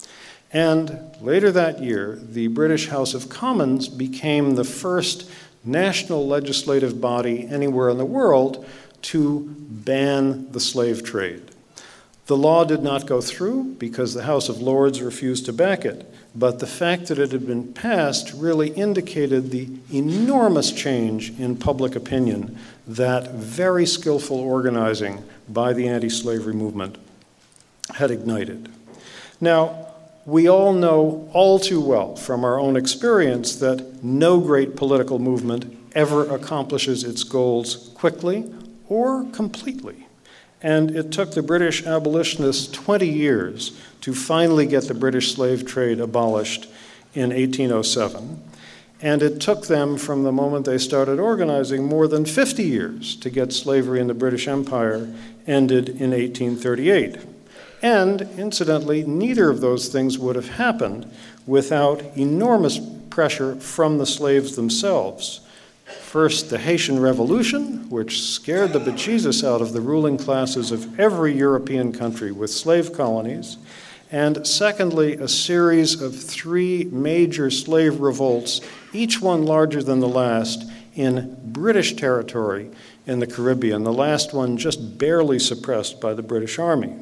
G: And later that year, the British House of Commons became the first national legislative body anywhere in the world to ban the slave trade. The law did not go through because the House of Lords refused to back it, but the fact that it had been passed really indicated the enormous change in public opinion that very skillful organizing by the anti-slavery movement had ignited. Now, we all know all too well from our own experience that no great political movement ever accomplishes its goals quickly or completely. And it took the British abolitionists twenty years to finally get the British slave trade abolished in eighteen oh seven. And it took them, from the moment they started organizing, more than fifty years to get slavery in the British Empire ended in eighteen thirty-eight. And, incidentally, neither of those things would have happened without enormous pressure from the slaves themselves. First, the Haitian Revolution, which scared the bejesus out of the ruling classes of every European country with slave colonies. And secondly, a series of three major slave revolts, each one larger than the last, in British territory in the Caribbean, the last one just barely suppressed by the British Army.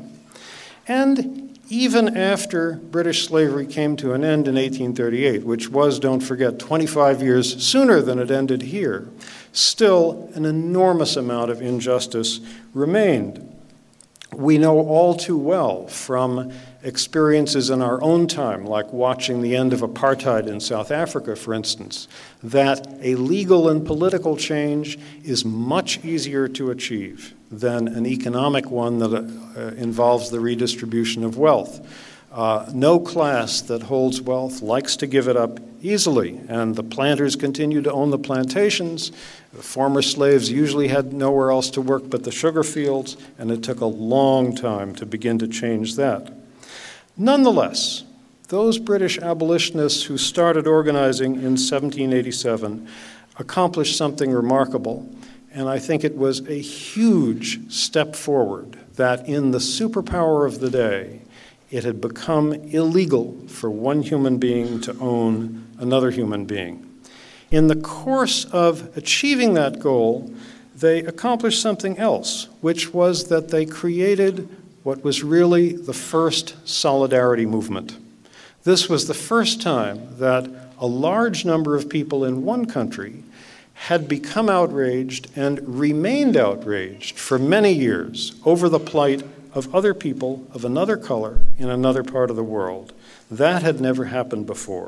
G: And even after British slavery came to an end in eighteen thirty-eight, which was, don't forget, twenty-five years sooner than it ended here, still an enormous amount of injustice remained. We know all too well from experiences in our own time, like watching the end of apartheid in South Africa, for instance, that a legal and political change is much easier to achieve than an economic one that uh, involves the redistribution of wealth. Uh, no class that holds wealth likes to give it up easily, and the planters continue to own the plantations. The former slaves usually had nowhere else to work but the sugar fields, and it took a long time to begin to change that. Nonetheless, those British abolitionists who started organizing in seventeen eighty-seven accomplished something remarkable, and I think it was a huge step forward that in the superpower of the day, it had become illegal for one human being to own another human being. In the course of achieving that goal, they accomplished something else, which was that they created what was really the first solidarity movement. This was the first time that a large number of people in one country had become outraged and remained outraged for many years over the plight of other people of another color in another part of the world. That had never happened before.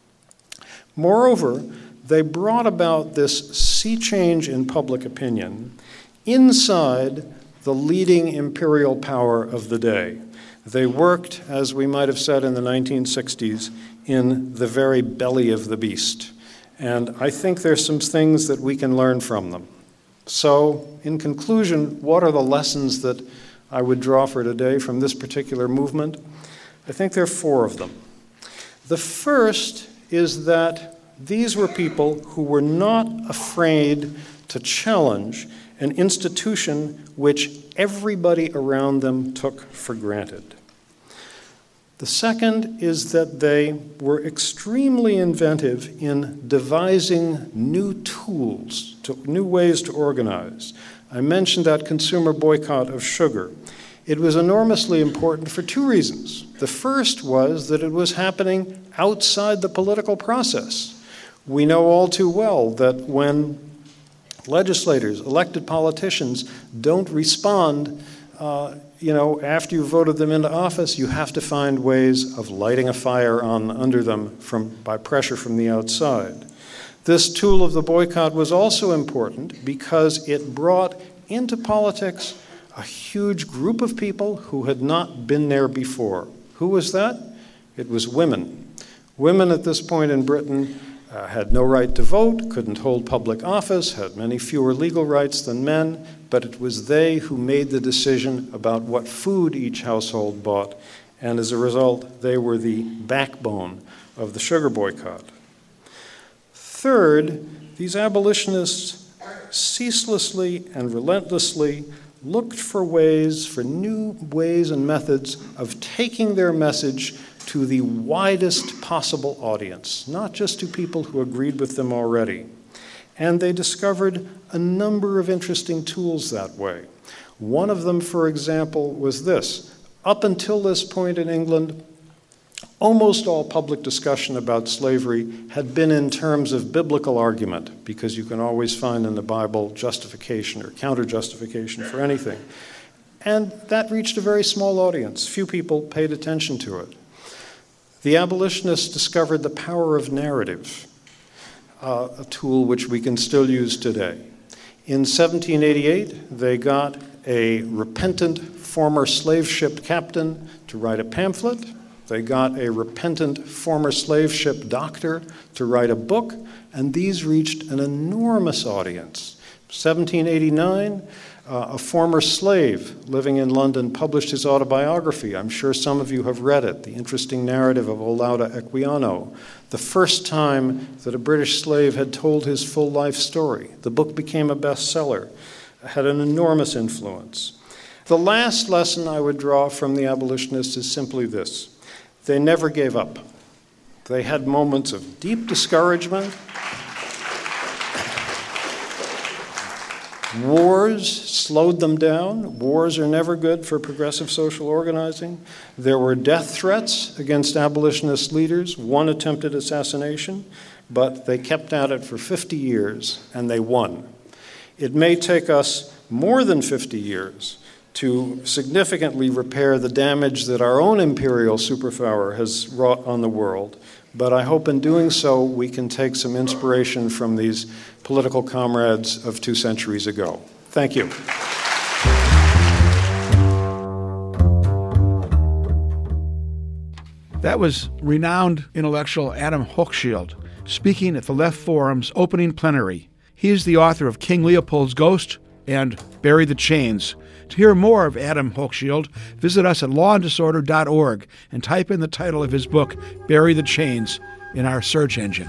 G: Moreover, they brought about this sea change in public opinion inside the leading imperial power of the day. They worked, as we might have said in the nineteen sixties, in the very belly of the beast. And I think there's some things that we can learn from them. So, in conclusion, what are the lessons that I would draw for today from this particular movement? I think there are four of them. The first is that these were people who were not afraid to challenge an institution which everybody around them took for granted. The second is that they were extremely inventive in devising new tools, to, new ways to organize. I mentioned that consumer boycott of sugar. It was enormously important for two reasons. The first was that it was happening outside the political process. We know all too well that when legislators, elected politicians, don't respond, uh, you know, after you voted them into office, you have to find ways of lighting a fire on under them from, by pressure from the outside. This tool of the boycott was also important because it brought into politics a huge group of people who had not been there before. Who was that? It was women. Women at this point in Britain uh, had no right to vote, couldn't hold public office, had many fewer legal rights than men, but it was they who made the decision about what food each household bought, and as a result, they were the backbone of the sugar boycott. Third, these abolitionists ceaselessly and relentlessly looked for ways, for new ways and methods of taking their message to the widest possible audience, not just to people who agreed with them already. And they discovered a number of interesting tools that way. One of them, for example, was this. Up until this point in England, almost all public discussion about slavery had been in terms of biblical argument, because you can always find in the Bible justification or counter-justification for anything. And that reached a very small audience. Few people paid attention to it. The abolitionists discovered the power of narrative, uh, a tool which we can still use today. In seventeen eighty-eight, they got a repentant former slave ship captain to write a pamphlet. They got a repentant former slave ship doctor to write a book, and these reached an enormous audience. seventeen eighty-nine, uh, a former slave living in London published his autobiography. I'm sure some of you have read it, The Interesting Narrative of Olaudah Equiano, the first time that a British slave had told his full life story. The book became a bestseller, had an enormous influence. The last lesson I would draw from the abolitionists is simply this. They never gave up. They had moments of deep discouragement. Wars slowed them down. Wars are never good for progressive social organizing. There were death threats against abolitionist leaders, one attempted assassination, but they kept at it for fifty years, and they won. It may take us more than fifty years to significantly repair the damage that our own imperial superpower has wrought on the world. But I hope in doing so, we can take some inspiration from these political comrades of two centuries ago. Thank you.
C: That was renowned intellectual Adam Hochschild speaking at the Left Forum's opening plenary. He is the author of King Leopold's Ghost and Bury the Chains. To hear more of Adam Hochschild, visit us at law and disorder dot org and type in the title of his book, Bury the Chains, in our search engine.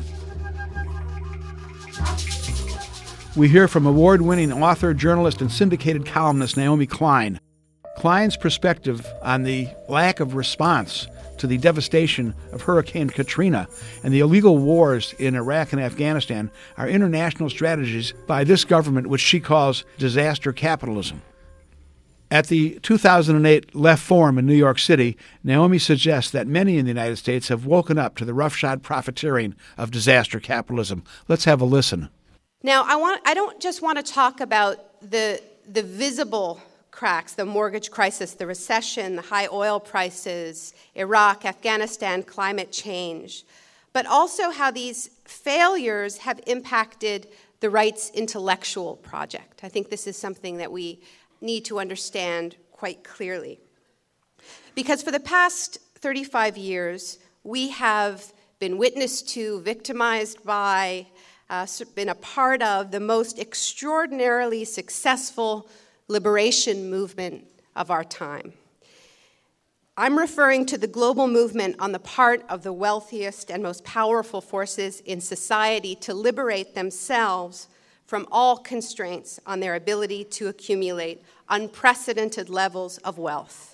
C: We hear from award-winning author, journalist, and syndicated columnist Naomi Klein. Klein's perspective on the lack of response to the devastation of Hurricane Katrina and the illegal wars in Iraq and Afghanistan are international strategies by this government, which she calls disaster capitalism. At the two thousand eight Left Forum in New York City, Naomi suggests that many in the United States have woken up to the roughshod profiteering of disaster capitalism. Let's have a listen.
H: Now, I want I don't just want to talk about the the visible cracks, the mortgage crisis, the recession, the high oil prices, Iraq, Afghanistan, climate change, but also how these failures have impacted the rights intellectual project. I think this is something that we need to understand quite clearly. Because for the past thirty-five years, we have been witness to, victimized by, uh, been a part of the most extraordinarily successful liberation movement of our time. I'm referring to the global movement on the part of the wealthiest and most powerful forces in society to liberate themselves from all constraints on their ability to accumulate unprecedented levels of wealth.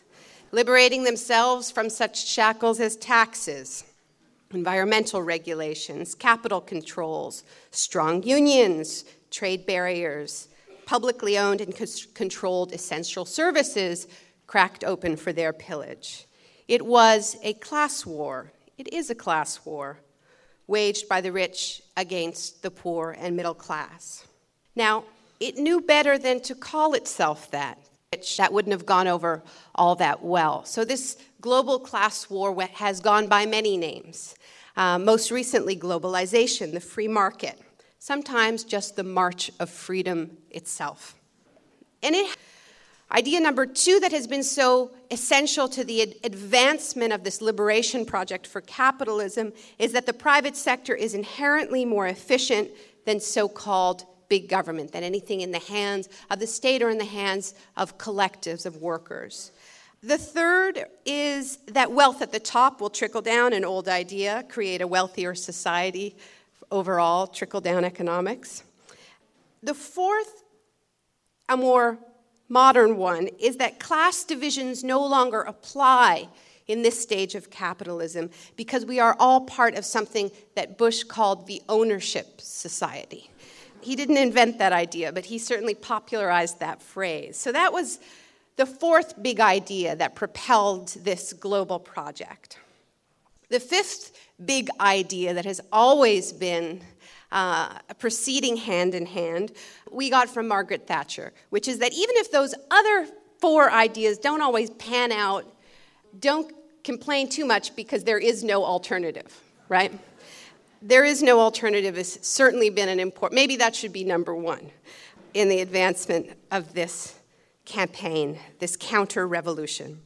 H: liberating themselves from such shackles as taxes, environmental regulations, capital controls, strong unions, trade barriers, publicly owned and controlled essential services cracked open for their pillage. It was a class war. It is a class war waged by the rich against the poor and middle class. Now, it knew better than to call itself that. That wouldn't have gone over all that well. So this global class war has gone by many names. Uh, most recently, globalization, the free market, sometimes just the march of freedom itself. And it, idea number two that has been so essential to the ad- advancement of this liberation project for capitalism is that the private sector is inherently more efficient than so-called big government, than anything in the hands of the state or in the hands of collectives of workers. The third is that wealth at the top will trickle down, an old idea, create a wealthier society, overall, trickle-down economics. The fourth, a more modern one, is that class divisions no longer apply in this stage of capitalism because we are all part of something that Bush called the ownership society. He didn't invent that idea, but he certainly popularized that phrase. So that was the fourth big idea that propelled this global project. The fifth big idea that has always been uh, proceeding hand in hand, we got from Margaret Thatcher, which is that even if those other four ideas don't always pan out, don't complain too much because there is no alternative, right? There is no alternative has certainly been an important, maybe that should be number one in the advancement of this campaign, this counter-revolution.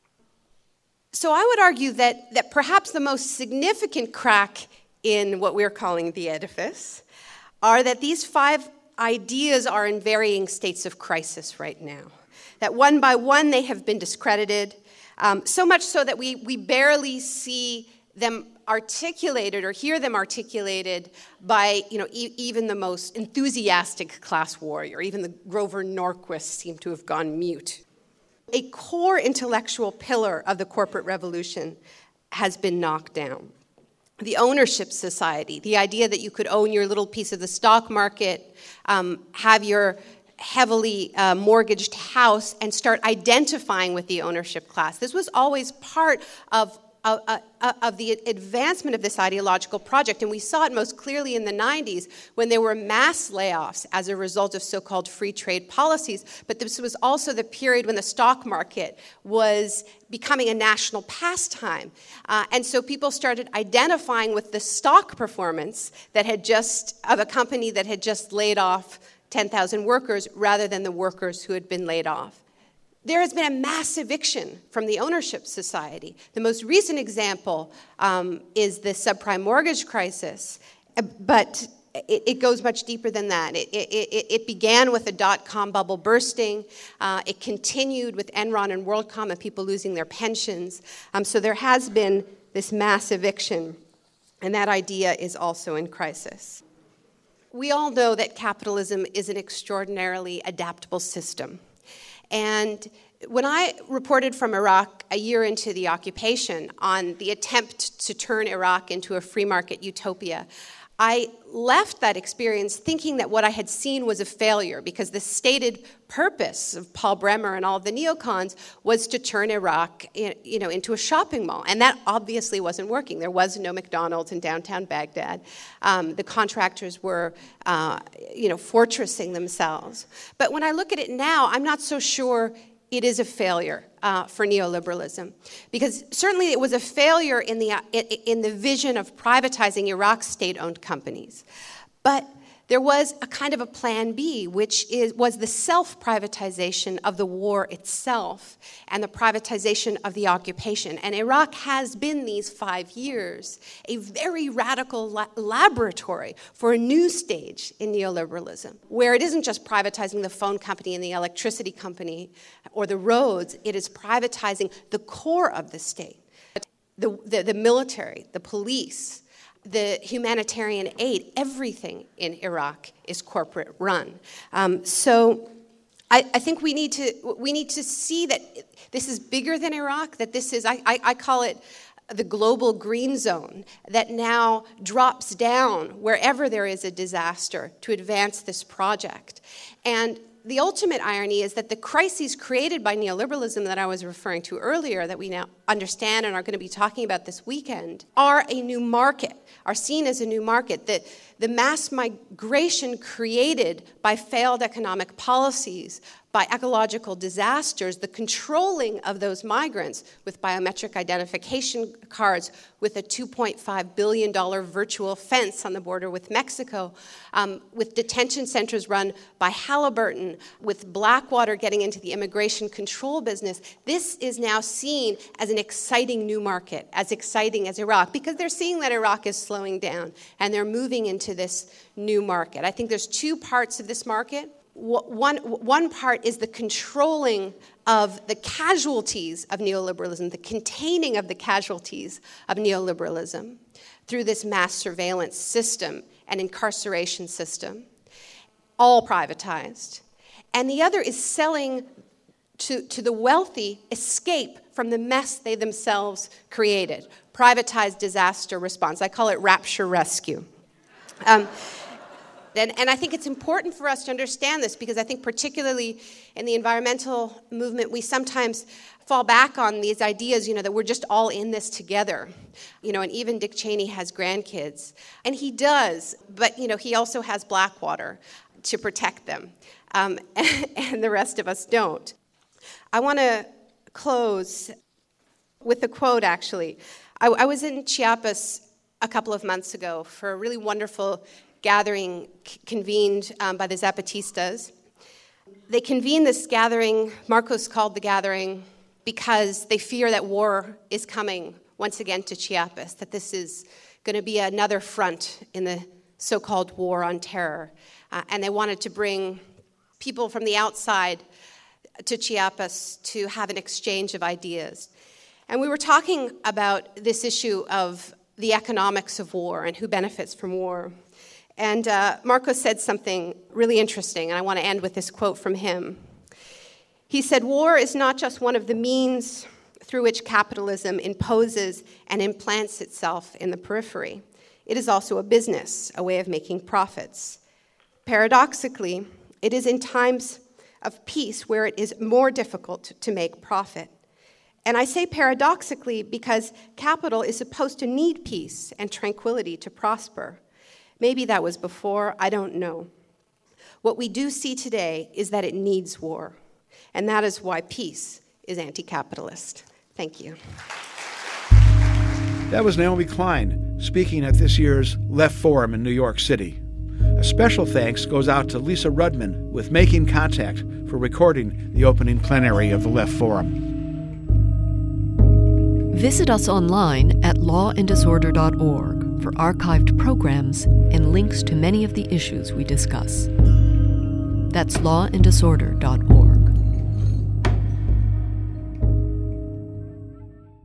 H: So I would argue that, that perhaps the most significant crack in what we're calling the edifice are that these five ideas are in varying states of crisis right now. That one by one they have been discredited, um, so much so that we, we barely see them articulated or hear them articulated by, you know, e- even the most enthusiastic class warrior. Even the Grover Norquist seem to have gone mute. A core intellectual pillar of the corporate revolution has been knocked down. The ownership society, the idea that you could own your little piece of the stock market, um, have your heavily uh, mortgaged house, and start identifying with the ownership class. This was always part of Of, uh, of the advancement of this ideological project. And we saw it most clearly in the nineties when there were mass layoffs as a result of so-called free trade policies. But this was also the period when the stock market was becoming a national pastime. Uh, and so people started identifying with the stock performance that had just, of a company that had just laid off ten thousand workers rather than the workers who had been laid off. There has been a mass eviction from the ownership society. The most recent example um, is the subprime mortgage crisis, but it, it goes much deeper than that. It, it, it began with the dot-com bubble bursting. Uh, it continued with Enron and WorldCom and people losing their pensions. Um, so there has been this mass eviction, and that idea is also in crisis. We all know that capitalism is an extraordinarily adaptable system. And when I reported from Iraq a year into the occupation on the attempt to turn Iraq into a free market utopia, I left that experience thinking that what I had seen was a failure because the stated purpose of Paul Bremer and all of the neocons was to turn Iraq, you know, into a shopping mall. And that obviously wasn't working. There was no McDonald's in downtown Baghdad. Um, the contractors were, uh, you know, fortressing themselves. But when I look at it now, I'm not so sure it is a failure uh, for neoliberalism, because certainly it was a failure in the uh, in the vision of privatizing Iraq's state-owned companies, but there was a kind of a plan B, which is, was the self-privatization of the war itself and the privatization of the occupation. And Iraq has been these five years a very radical la- laboratory for a new stage in neoliberalism, where it isn't just privatizing the phone company and the electricity company or the roads, it is privatizing the core of the state, the, the, the military, the police, the humanitarian aid. Everything in Iraq is corporate run. Um, so I, I think we need to we need to see that this is bigger than Iraq, that this is, I, I, I call it the global green zone, that now drops down wherever there is a disaster to advance this project. And the ultimate irony is that the crises created by neoliberalism that I was referring to earlier, that we now understand and are going to be talking about this weekend, are a new market, are seen as a new market. The, the mass migration created by failed economic policies, by ecological disasters, the controlling of those migrants with biometric identification cards, with a two point five billion dollars virtual fence on the border with Mexico, um, with detention centers run by Halliburton, with Blackwater getting into the immigration control business. This is now seen as an exciting new market, as exciting as Iraq, because they're seeing that Iraq is slowing down and they're moving into this new market. I think there's two parts of this market. One, one part is the controlling of the casualties of neoliberalism, the containing of the casualties of neoliberalism through this mass surveillance system and incarceration system, all privatized. And the other is selling to, to the wealthy escape from the mess they themselves created, privatized disaster response. I call it rapture rescue. Um, And, and I think it's important for us to understand this, because I think particularly in the environmental movement, we sometimes fall back on these ideas, you know, that we're just all in this together. You know, and even Dick Cheney has grandkids. And he does, but, you know, he also has Blackwater to protect them. Um, and, and the rest of us don't. I want to close with a quote, actually. I, I was in Chiapas a couple of months ago for a really wonderful gathering c- convened um, by the Zapatistas. They convened this gathering, Marcos called the gathering, because they fear that war is coming once again to Chiapas, that this is going to be another front in the so-called war on terror. Uh, and they wanted to bring people from the outside to Chiapas to have an exchange of ideas. And we were talking about this issue of the economics of war and who benefits from war. And uh, Marcos said something really interesting, and I want to end with this quote from him. He said, "War is not just one of the means through which capitalism imposes and implants itself in the periphery. It is also a business, a way of making profits. Paradoxically, it is in times of peace where it is more difficult to make profit. And I say paradoxically because capital is supposed to need peace and tranquility to prosper. Maybe that was before, I don't know. What we do see today is that it needs war, and that is why peace is anti-capitalist." Thank you.
C: That was Naomi Klein speaking at this year's Left Forum in New York City. A special thanks goes out to Lisa Rudman with Making Contact for recording the opening plenary of the Left Forum.
F: Visit us online at law and disorder dot org for archived programs and links to many of the issues we discuss. That's law and disorder dot org.